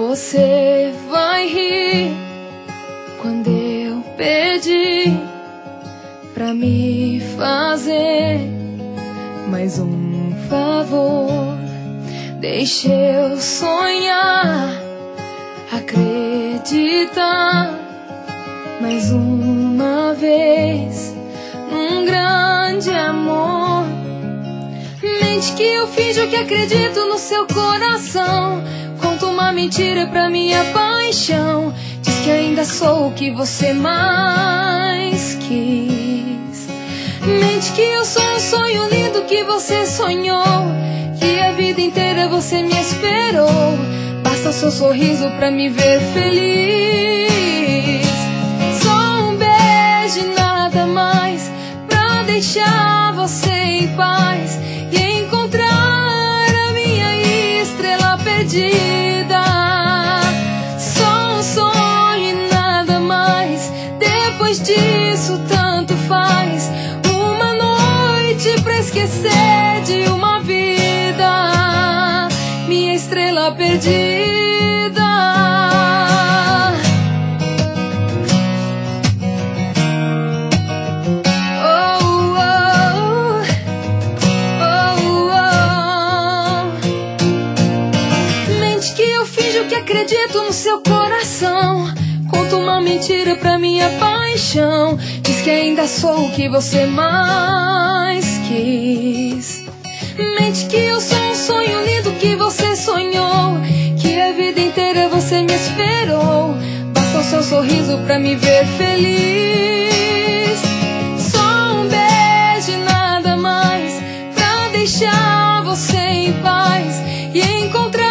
Você vai rir quando eu pedir pra me fazer mais um favor. Deixe eu sonhar, acreditar mais uma vez num grande amor. Mente que eu finjo que acredito no seu coração. Conto uma mentira pra minha paixão. Diz que ainda sou o que você mais quis. Mente que eu sou um sonho lindo que você sonhou, que a vida inteira você me esperou. Basta o seu sorriso pra me ver feliz. Só um beijo e nada mais pra deixar você em paz e encontrar a minha estrela perdida. Só um sonho e nada mais. Depois disso tanto faz. Uma noite pra esquecer de uma vida, minha estrela perdida. Acredito no seu coração. Conto uma mentira pra minha paixão. Diz que ainda sou o que você mais quis. Mente que eu sou um sonho lindo que você sonhou, que a vida inteira você me esperou. Basta o seu sorriso pra me ver feliz. Só um beijo e nada mais pra deixar você em paz e encontrar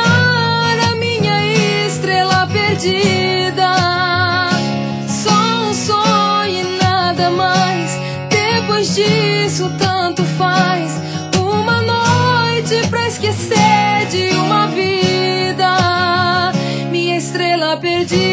perdida. Só um sonho e nada mais. Depois disso tanto faz. Uma noite pra esquecer de uma vida, minha estrela perdida.